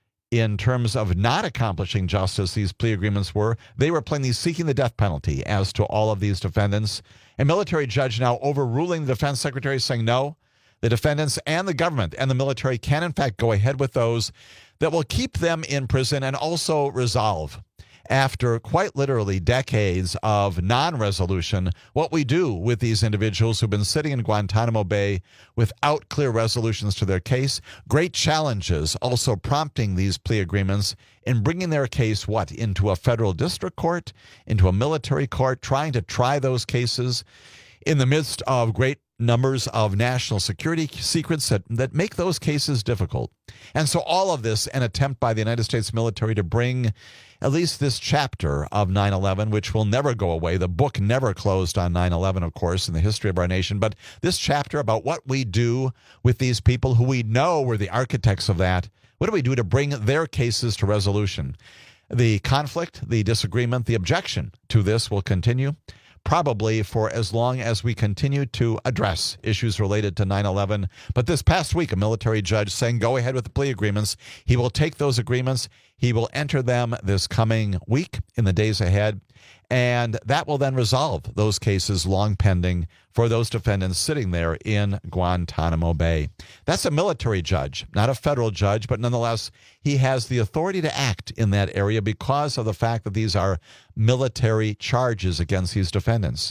in terms of not accomplishing justice these plea agreements were. They were plainly seeking the death penalty as to all of these defendants. A military judge now overruling the defense secretary, saying no, the defendants and the government and the military can in fact go ahead with those that will keep them in prison and also resolve, after quite literally decades of non-resolution, what we do with these individuals who've been sitting in Guantanamo Bay without clear resolutions to their case. Great challenges also prompting these plea agreements in bringing their case, what, into a federal district court, into a military court, trying to try those cases in the midst of great numbers of national security secrets that, that make those cases difficult. And so all of this, an attempt by the United States military to bring at least this chapter of nine eleven, which will never go away. The book never closed on nine eleven, of course, in the history of our nation. But this chapter about what we do with these people who we know were the architects of that, what do we do to bring their cases to resolution? The conflict, the disagreement, the objection to this will continue, probably for as long as we continue to address issues related to nine eleven. But this past week, a military judge saying go ahead with the plea agreements. He will take those agreements. He will enter them this coming week, in the days ahead, and that will then resolve those cases long pending for those defendants sitting there in Guantanamo Bay. That's a military judge, not a federal judge, but nonetheless, he has the authority to act in that area because of the fact that these are military charges against these defendants.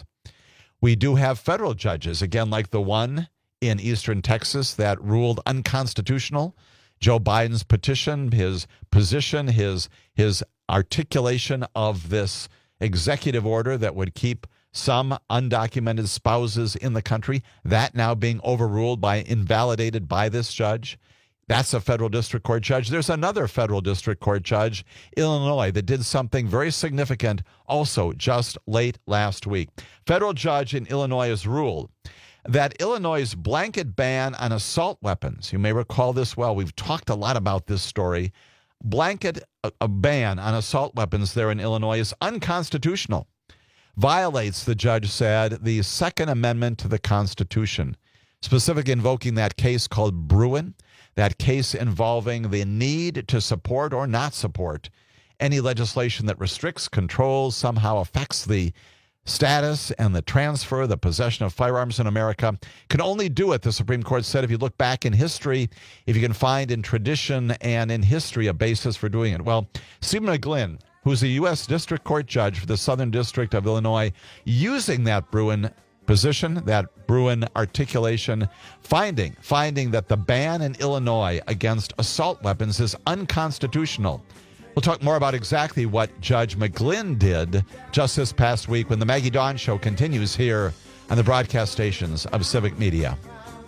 We do have federal judges, again, like the one in eastern Texas that ruled unconstitutional Joe Biden's petition, his position, his his articulation of this executive order that would keep some undocumented spouses in the country, that now being overruled by, invalidated by this judge. That's a federal district court judge. There's another federal district court judge, Illinois, that did something very significant also just late last week. Federal judge in Illinois has ruled that Illinois' blanket ban on assault weapons, you may recall this well, we've talked a lot about this story, blanket a, a ban on assault weapons there in Illinois is unconstitutional. Violates, the judge said, the Second Amendment to the Constitution, specifically invoking that case called Bruin, that case involving the need to support or not support any legislation that restricts, controls, somehow affects the status and the transfer, the possession of firearms in America. Can only do it, the Supreme Court said, if you look back in history, if you can find in tradition and in history a basis for doing it. Well, Stephen McGlynn, who's a U S District Court judge for the Southern District of Illinois, using that Bruin position, that Bruin articulation, finding, finding that the ban in Illinois against assault weapons is unconstitutional. We'll talk more about exactly what Judge McGlynn did just this past week when the Maggie Dawn Show continues here on the broadcast stations of Civic Media.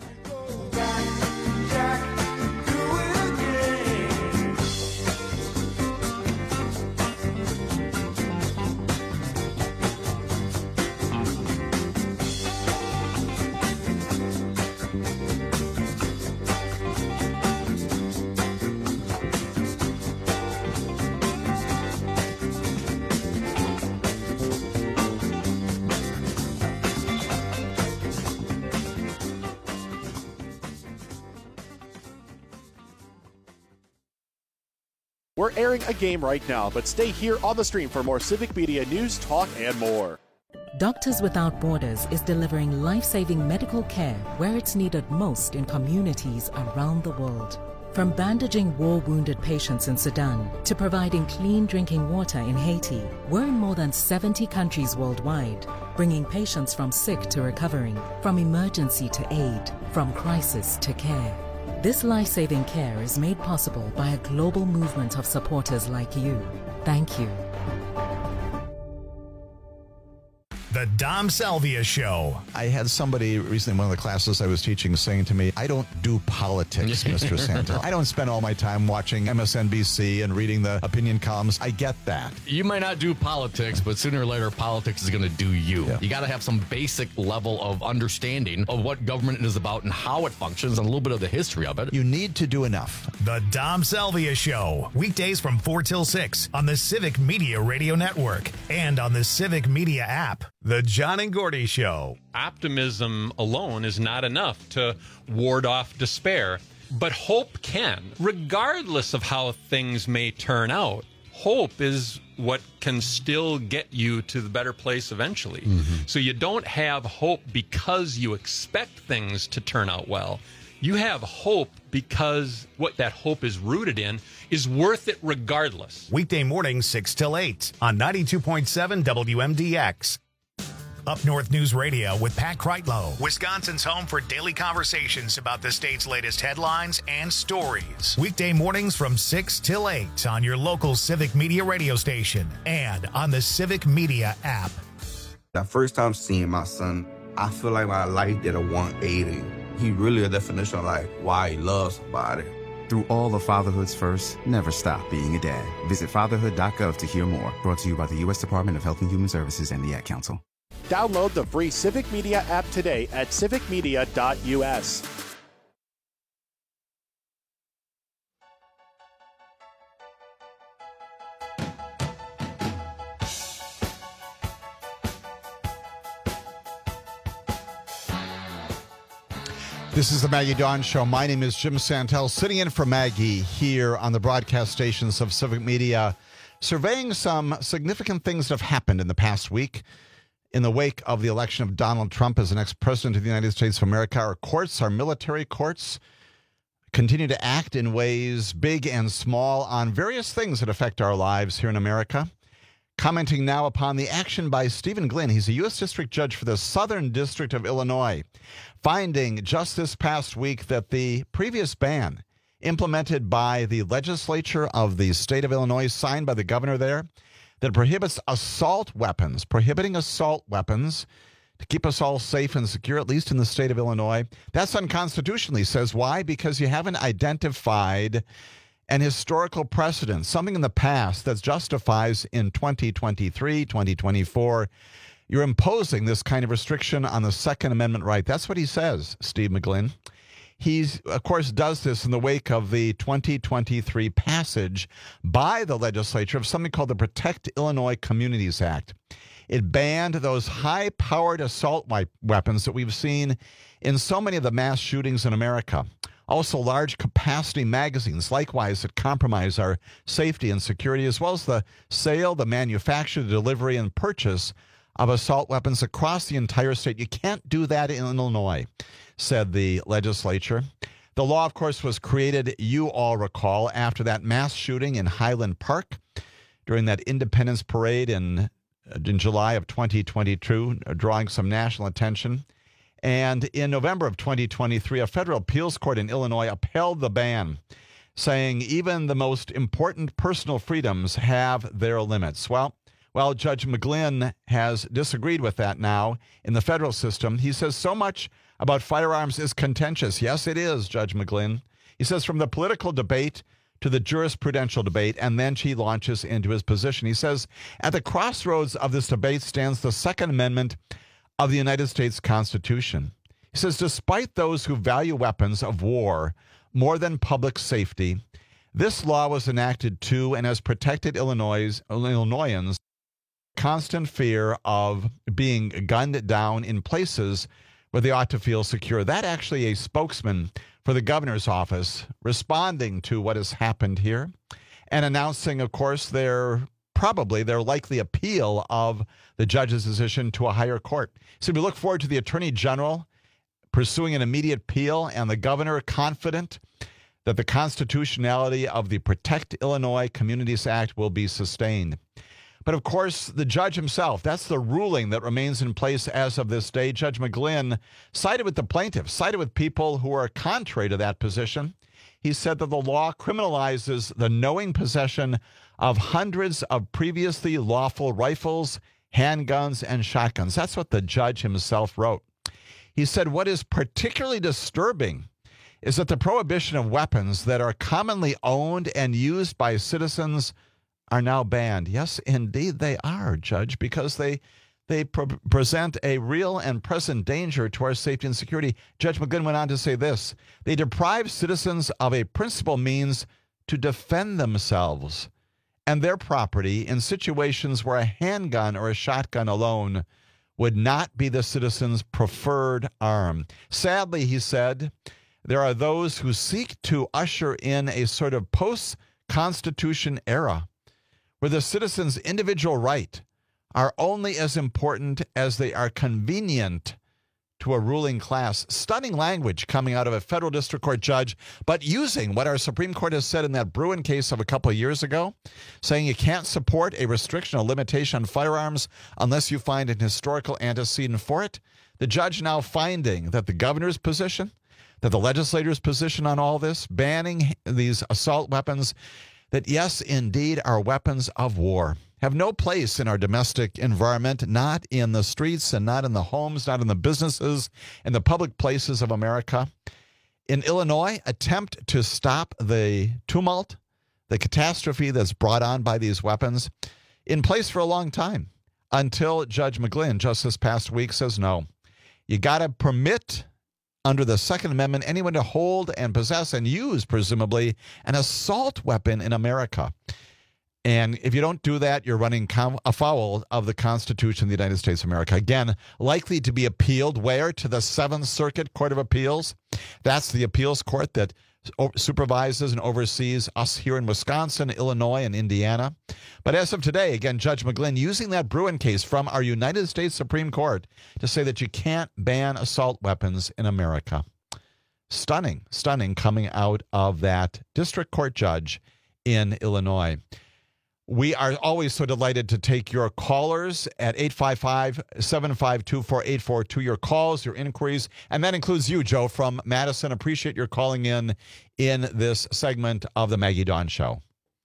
We're airing a game right now, but stay here on the stream for more Civic Media news, talk, and more. Doctors Without Borders is delivering life-saving medical care where it's needed most in communities around the world. From bandaging war-wounded patients in Sudan to providing clean drinking water in Haiti, we're in more than seventy countries worldwide. bringing patients from sick to recovering, from emergency to aid, from crisis to care. This life-saving care is made possible by a global movement of supporters like you. Thank you. The Dom Salvia Show. I had somebody recently in one of the classes I was teaching saying to me, I don't do politics, Mister Santel. I don't spend all my time watching M S N B C and reading the opinion columns. I get that. You might not do politics, but sooner or later, politics is going to do you. Yeah. You got to have some basic level of understanding of what government is about and how it functions and a little bit of the history of it. You need to do enough. The Dom Salvia Show. Weekdays from four till six on the Civic Media Radio Network and on the Civic Media app. The John and Gordy Show. Optimism alone is not enough to ward off despair, but hope can. Regardless of how things may turn out, hope is what can still get you to the better place eventually. Mm-hmm. So you don't have hope because you expect things to turn out well. You have hope because what that hope is rooted in is worth it regardless. Weekday morning, six till eight on ninety-two point seven W M D X. Up North News Radio with Pat Kreitlow, Wisconsin's home for daily conversations about the state's latest headlines and stories. Weekday mornings from six till eight on your local Civic Media radio station and on the Civic Media app. The first time seeing my son, I feel like my life did a one eighty. He really a definition of like why he loves somebody. Through all of fatherhood's first, never stop being a dad. Visit fatherhood dot gov to hear more. Brought to you by the U S Department of Health and Human Services and the Ad Council. Download the free Civic Media app today at civic media dot U S. This is the Maggie Dawn Show. My name is Jim Santel, sitting in for Maggie here on the broadcast stations of Civic Media, surveying some significant things that have happened in the past week. In the wake of the election of Donald Trump as the next president of the United States of America, our courts, our military courts, continue to act in ways big and small on various things that affect our lives here in America. Commenting now upon the action by Stephen Glynn, he's a U S District Judge for the Southern District of Illinois, finding just this past week that the previous ban implemented by the legislature of the state of Illinois, signed by the governor there, that prohibits assault weapons, prohibiting assault weapons to keep us all safe and secure, at least in the state of Illinois. That's unconstitutional, he says. Why? Because you haven't identified an historical precedent, something in the past that justifies in twenty twenty-three, twenty twenty-four, you're imposing this kind of restriction on the Second Amendment right. That's what he says, Steve McGlynn. He, of course, does this in the wake of the twenty twenty-three passage by the legislature of something called the Protect Illinois Communities Act. It banned those high-powered assault weapons that we've seen in so many of the mass shootings in America. Also, large-capacity magazines, likewise, that compromise our safety and security, as well as the sale, the manufacture, the delivery, and purchase of assault weapons across the entire state. You can't do that in Illinois, said the legislature. The law, of course, was created, you all recall, after that mass shooting in Highland Park during that Independence Parade in, in July of twenty twenty-two, drawing some national attention. And in November of twenty twenty-three, a federal appeals court in Illinois upheld the ban, saying even the most important personal freedoms have their limits. Well, Well, Judge McGlynn has disagreed with that now in the federal system. He says so much about firearms is contentious. Yes, it is, Judge McGlynn. He says from the political debate to the jurisprudential debate, and then she launches into his position. He says, at the crossroads of this debate stands the Second Amendment of the United States Constitution. He says, despite those who value weapons of war more than public safety, this law was enacted to and has protected Illinois, Illinoisans constant fear of being gunned down in places where they ought to feel secure. That actually a spokesman for the governor's office responding to what has happened here and announcing, of course, their probably their likely appeal of the judge's decision to a higher court. So we look forward to the Attorney General pursuing an immediate appeal and the governor confident that the constitutionality of the Protect Illinois Communities Act will be sustained. But of course, the judge himself, that's the ruling that remains in place as of this day. Judge McGlynn sided with the plaintiffs, sided with people who are contrary to that position. He said that the law criminalizes the knowing possession of hundreds of previously lawful rifles, handguns, and shotguns. That's what the judge himself wrote. He said what is particularly disturbing is that the prohibition of weapons that are commonly owned and used by citizens are now banned. Yes, indeed they are, Judge, because they they pre- present a real and present danger to our safety and security. Judge McGlynn went on to say this: they deprive citizens of a principal means to defend themselves and their property in situations where a handgun or a shotgun alone would not be the citizen's preferred arm. Sadly, he said, there are those who seek to usher in a sort of post-Constitution era where the citizen's individual right are only as important as they are convenient to a ruling class. Stunning language coming out of a federal district court judge, but using what our Supreme Court has said in that Bruin case of a couple of years ago, saying you can't support a restriction or limitation on firearms unless you find an historical antecedent for it. The judge now finding that the governor's position, that the legislator's position on all this, banning these assault weapons, that yes, indeed, are weapons of war, have no place in our domestic environment, not in the streets and not in the homes, not in the businesses, in the public places of America. In Illinois, attempt to stop the tumult, the catastrophe that's brought on by these weapons, in place for a long time, until Judge McGlynn, just this past week, says no. You got to permit, under the Second Amendment, anyone to hold and possess and use, presumably, an assault weapon in America. And if you don't do that, you're running com- afoul of the Constitution of the United States of America. Again, likely to be appealed where? To the Seventh Circuit Court of Appeals. That's the appeals court that supervises and oversees us here in Wisconsin, Illinois, and Indiana. But as of today, again, Judge McGlynn using that Bruin case from our United States Supreme Court to say that you can't ban assault weapons in America. Stunning, stunning coming out of that district court judge in Illinois. We are always so delighted to take your callers at eight five five, seven five two, four eight four two. Your calls, your inquiries, and that includes you, Joe, from Madison. Appreciate your calling in in this segment of the Maggie Dawn Show.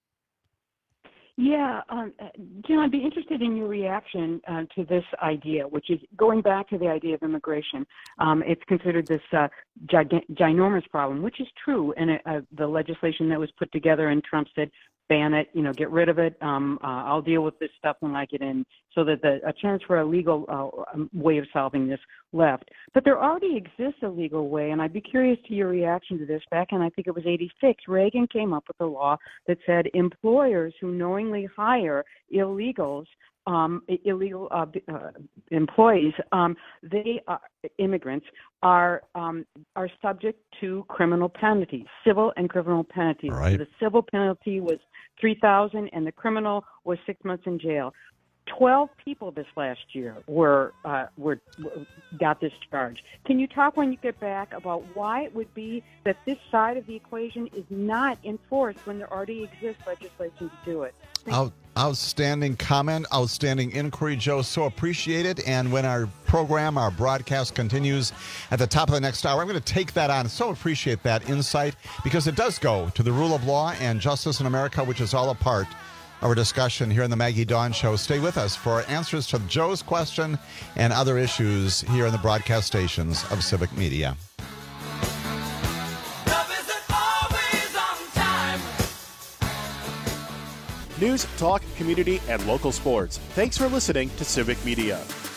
Yeah, um, Jim, I'd be interested in your reaction uh, to this idea, which is going back to the idea of immigration. Um, it's considered this uh, gig- ginormous problem, which is true. And uh, the legislation that was put together, and Trump said, ban it, you know, get rid of it. Um, uh, I'll deal with this stuff when I get in, so that the, a chance for a legal uh, way of solving this left. But there already exists a legal way, and I'd be curious to your reaction to this. Back in, I think it was eighty-six, Reagan came up with a law that said employers who knowingly hire illegals, um, illegal uh, uh, employees, um, they are, immigrants are um, are subject to criminal penalties, civil and criminal penalties. Right. The civil penalty was three thousand dollars, and the criminal was six months in jail. Twelve people this last year were uh, were got this charge. Can you talk when you get back about why it would be that this side of the equation is not enforced when there already exists legislation to do it? Out, outstanding comment, outstanding inquiry, Joe. So appreciate it. And when our program, our broadcast continues at the top of the next hour, I'm going to take that on. So appreciate that insight, because it does go to the rule of law and justice in America, which is all a part of our discussion here on the Maggie Dawn Show. Stay with us for answers to Joe's question and other issues here on the broadcast stations of Civic Media. News, talk, community, and local sports. Thanks for listening to Civic Media.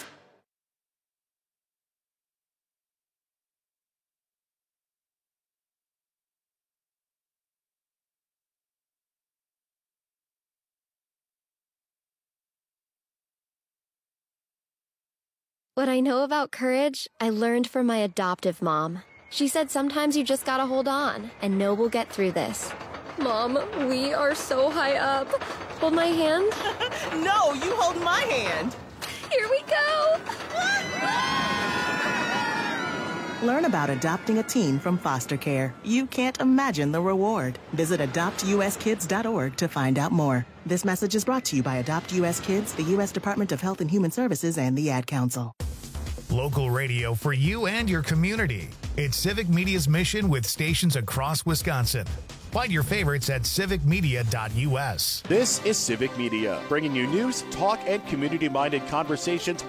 What I know about courage, I learned from my adoptive mom. She said sometimes you just gotta hold on and know we'll get through this. Mom, we are so high up. Hold my hand. No, you hold my hand. Here we go. Learn about adopting a teen from foster care. You can't imagine the reward. Visit adopt u s kids dot org to find out more. This message is brought to you by Adopt U S Kids, the U S Department of Health and Human Services, and the Ad Council. Local radio for you and your community. It's Civic Media's mission with stations across Wisconsin. Find your favorites at civic media dot u s. This is Civic Media, bringing you news, talk, and community-minded conversations